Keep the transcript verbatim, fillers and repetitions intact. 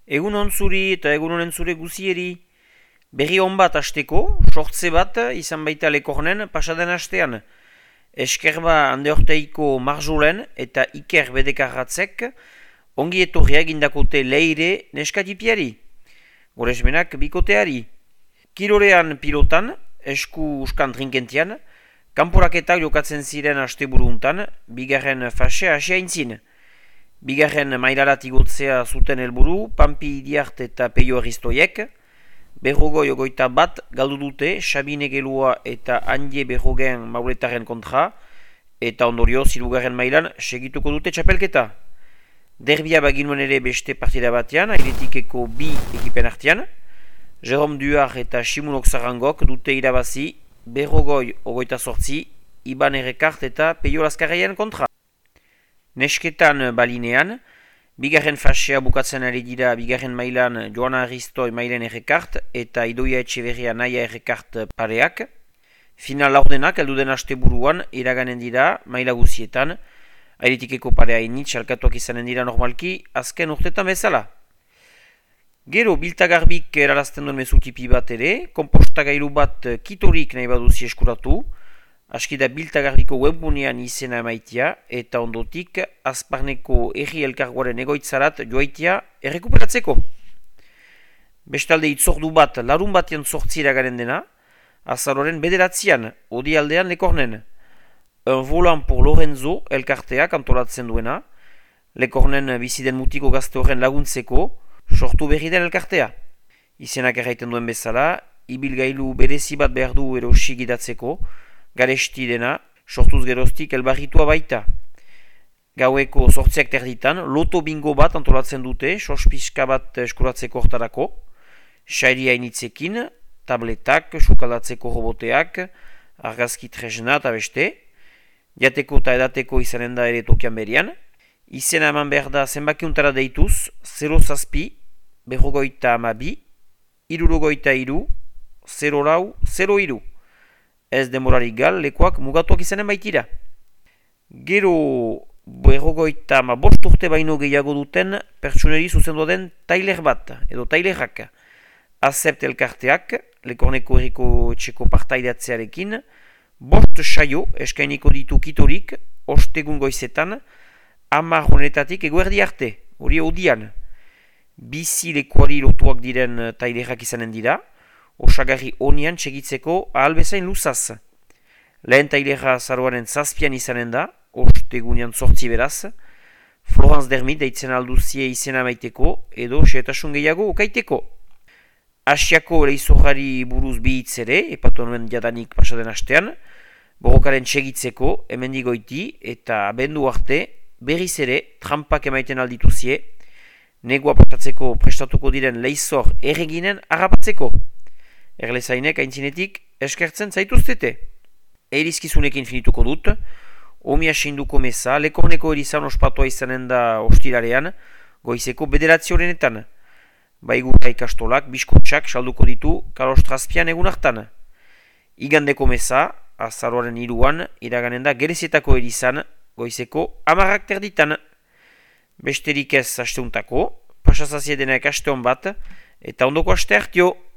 Egun on zuri eta egun honen zure guzieri. Berri on bat asteko, sortze bat izan baita lekornen pasaden astean. Eskerba handeorteiko Marjolen eta Iker Bedekarratzek ongi etorria egindakote leire neskatipiari. Goresmenak bikoteari. Kirorean pilotan, esku uskan trinkentian, kanporaketak jokatzen ziren asteburuntan, bigarren fase asia intzin. Bigarren mailarat igotzea zuten helburu, Pampi Idiart eta Peio Aristoiek, berrogoi ogoita bat galdu dute Sabine Gelua eta Andie Berrogen mauletaren kontra, eta ondorio zirugarren mailan segituko dute txapelketa. Derbia baginuen ere beste partida batean, airetikeko bi ekipen artean, Jerome Duar eta Simunok Zarangok dute irabazi berrogoi ogoita sortzi, Iban Errekart eta Peio Laskarraien kontra. Nesketan balinean, bigarren fasea bukatzen ari dira bigarren mailan Joana Aristoi mailen Errekart eta Idoia Etxeberria Naia Errekart pareak. Final laurdenak elduden asteburuan iraganen dira maila guzietan, airetikeko parea initz alkatuak izanen dira normalki azken urtetan bezala. Gero, biltagarbik erarazten duen mezutipi bat ere, konpostagailu bat kitorik nahi baduzi eskuratu, askida biltagarbiko webgunean izena emaitia eta ondotik Azparneko erri elkargoaren egoitzarat joaitia errekuperatzeko. Bestalde itzordu bat larun batean sortzi iragaren dena, azaroren bederatzean, odi aldean lekornen. Un volant por Lorenzo elkarteak antolatzen duena, lekornen biziden mutiko gazte horren laguntzeko, sortu berri den elkartea. Izenak erraiten duen bezala, ibilgailu berezi bat behar du erosi gidatzeko, garesti dena, sortuz geroztik elbarritua baita. Gaueko sortziak terditan, loto bingo bat antolatzen dute, sospiska bat eskuratzeko hortarako, sairia initzekin, tabletak, sukaldatzeko roboteak, argazki tresna eta beste, jateko eta edateko izanen da ere tokian berian, izena eman behar da zenbakiuntara deituz, zero zazpi, berrogoita amabi, irurogoita iru, zero lau, zero iru. Ez demorarik gal, lekuak mugatuak izanen baitira. Gero berrogoita ama bost urte baino gehiago duten pertsuneri zuzendu den tailer bat, edo tailerak. Azept elkarteak, lekorneko erriko etxeko partaideatzearekin, bost saio eskainiko ditu kitorik, ostegun goizetan, hamar honetatik eguerdi arte, hori odian. Bizi lekuari lotuak diren tailerak izanen dira, osagarri honian txegitzeko ahalbezain luzaz. Lehen tailera zaroaren zazpian izanen da, ostegunean sortzi beraz, Florence Dermit deitzen alduzie izena maiteko edo xeetasun gehiago okaiteko. Asiako leizorrari buruz bihitz ere, epatu nuen jadanik pasaden astean, borrokaren txegitzeko hemendigoiti eta abendu arte berriz ere trampak emaiten aldituzie, negua pasatzeko prestatuko diren leizor erreginen harrapatzeko. Erlezainek aintzinetik eskertzen zaituztete. Eirizkizunekin finituko dut, omi asinduko meza, lekorneko erizan ospatua izanen da ostirarean, goizeko bederatzi horrenetan. Baigura ikastolak, biskotxak salduko ditu kalostrazpian egun hartan. Igandeko meza, azaroaren iruan, iraganen da gerezietako erizan, goizeko amarrak terditan. Besterik ez asteuntako, pasazazie denak asteon bat, eta ondoko aste hartio.